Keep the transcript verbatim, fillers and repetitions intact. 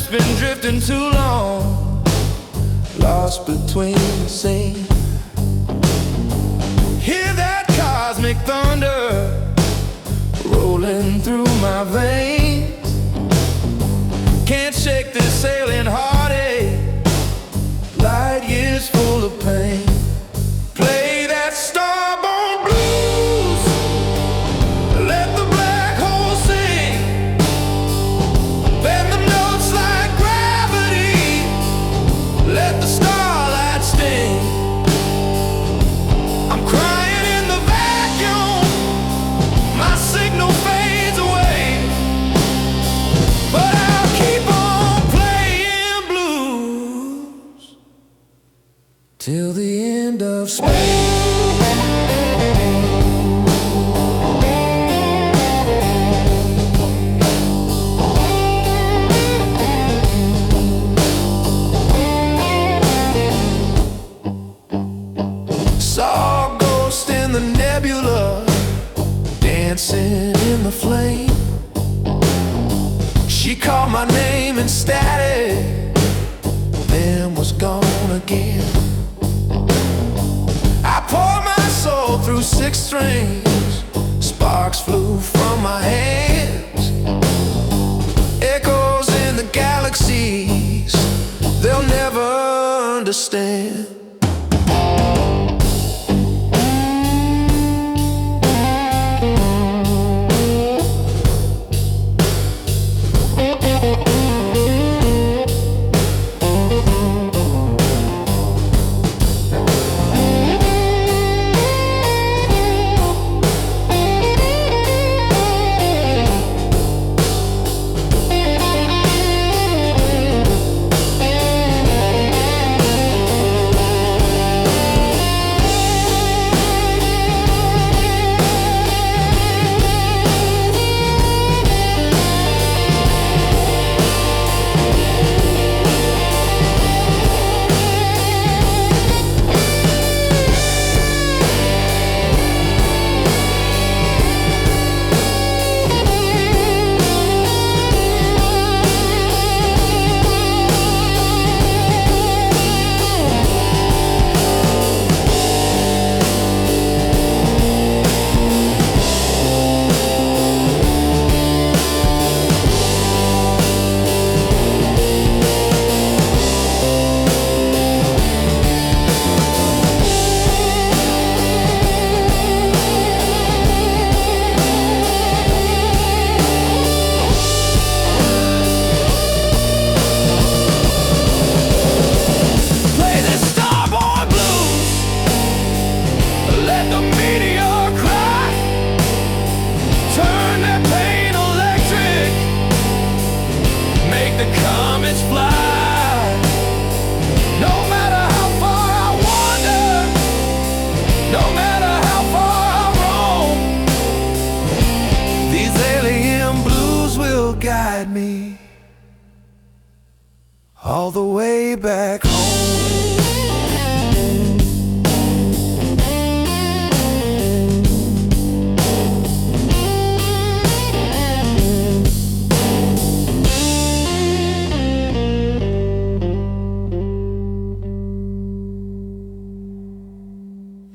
ship's been drifting too long, lost between the scenes. Hear that cosmic thunder rolling through my veins. Can't shake this sailing heartache, light years full of pain. Play that starborn blues, let the black hole sing. Bend the notes like gravity, let the starlight sting. I'm crying in the vacuum, my signal fades away, but I'll keep on playing blues till the end of space. Saw a ghost in the nebula, dancing in the flame. She called my name in static, then was gone again. I poured my soul through six strings, sparks flew from my hands. Echoes in the galaxies, they'll never understand. Guide me all the way back home.